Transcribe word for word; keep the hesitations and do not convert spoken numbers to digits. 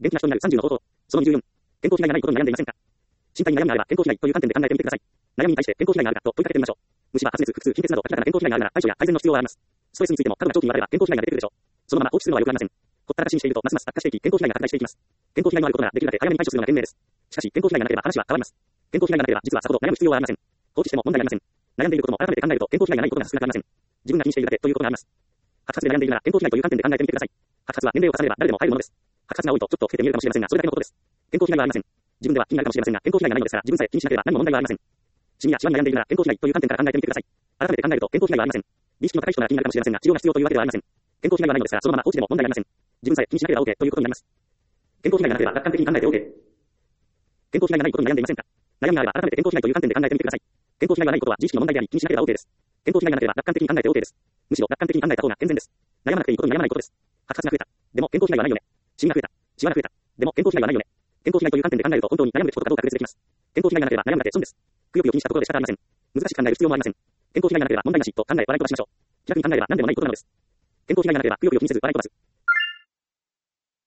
元気な人になるさんじゅうの方法。そのにじゅうよん。健康被害がないことに悩んでいませんか？身体に悩みがあれば健康被害という観点で考えてみてください。悩みに対して健康被害があるかと問いかけてみましょう。虫歯、発熱、腹痛、貧血など明らかな健康被害があるなら対処や改善の必要はあります。ストレスについても過度な長期にわたれば健康被害が出てくるでしょう。そのまま放置するのは良くありません。ほったらかしにしているとますます悪化していき、健康被害が拡大していきます。健康被害のあることならできるだけ早めに対処するのが賢明です。しかし、健康被害がなければ話は変わります。健康被害がなければ実はさほど悩む必要はありません。放置しても問題ありません。悩んでいることも改めて考えると健康被害がないことが少なくありません。自分が気にしているだけということがあります。白髪で悩んでいるなら健康被害という観点で考えてみてください。白髪は年齢を重ねれば誰でも入るものです。白髪が多いとちょっと老けて見えるかもしれませんが、それだけのことです。健康被害はありません。自分では気になるかもしれませんが、健康被害がないのですから、自分さえ気にしなければ何も問題はありません。シミやシワに悩んでいるなら健康被害という観点から考えてみてください。改めて考えると健康被害はありません。美意識の高い人なら気になるかもしれませんが、治療が必要というわけではありません。健康被害がないのですから、そのまま放置でも問題ありません。自分さえ気にしなければ OK ということになります。健康被害がなければ楽観的に考えて OK。健康被害がないことに悩んでいませんか？悩みがあれば改めて健康被害という観点で考えてみてください。健康被害がないことは自意識の問題であり、気にしなければ OK です。健康被害がなければ楽観的に考えて OK です。むしろ楽観的に考えた方が健全です。悩まなくていいことに悩まないことです。白髪が増えた。でも健康被害はないよね。シミが増えた。シワが増えた。でも健康被害はないよね。健康被害という観点で考えると本当に悩むべきことかどうか区別できます。健康被害がなければ悩むだけ損です。くよくよ気にしたところで仕方ありません。難しく考える必要もありません。健康被害がなければ問題なしと考え笑い飛ばしましょう。気楽に考えれば何でもないことなのです。健康被害がなければくよくよ気にせず笑い飛ばす。